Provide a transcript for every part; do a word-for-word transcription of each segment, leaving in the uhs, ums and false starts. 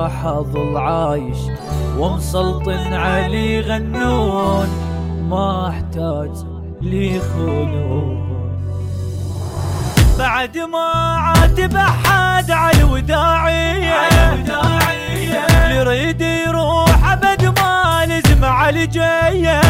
راح اظل عايش ومسلطن علي غنون، ما احتاج لي خلون. بعد ما عاتب احد على الوداعية، اللي يريد يروح ابد ما لزم على جاية.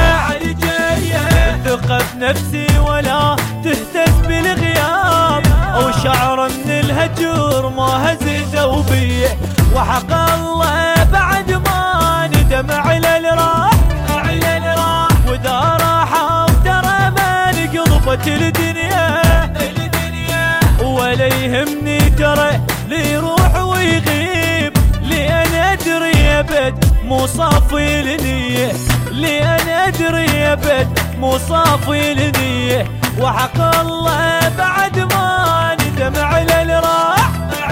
ثقة بنفسي ولا تهتز بالغياب، او شعر من الهجر ما هز ثوبي. وحق الله بعد ما ندم على الراح، وذا راح ترى ما نقضبت الدنيا. ولا يهمني ترى لي يروح ويغيب، لأن أدري أبد مو صافي النية، لأن أدري أبد مو صافي النية. وحق الله بعد ما ندم على الراح،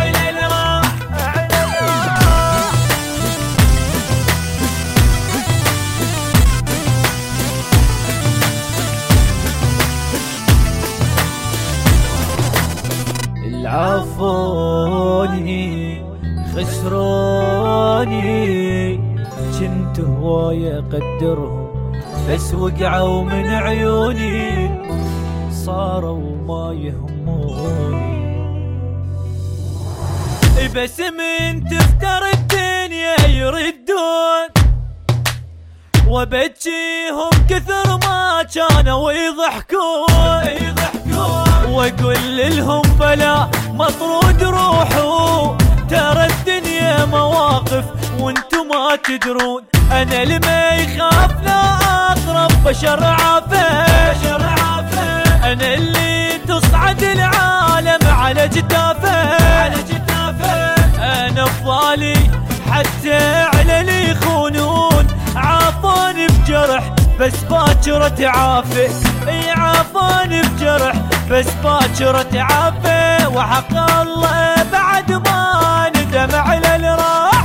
عافوني خسروني، كنت هواية اقدرهم بس وقعوا من عيوني، صاروا ما يهموني. بس من تفتر الدنيا يردون، وبجيهم كثر ما كانوا يضحكون، واقول لهم بلا مطرود روحوا، ترى الدنيا مواقف وانتو ما تدرون. انا لما يخاف لا اقرب بشر عافى، انا اللي تصعد العالم على جدافه، انا بضالي حتى على اللي يخونون، عافوني بجرح بس باكر تعافى، اي عافوني بجرح بس باكر تعافى. وحق الله بعد ما ندم على الراح،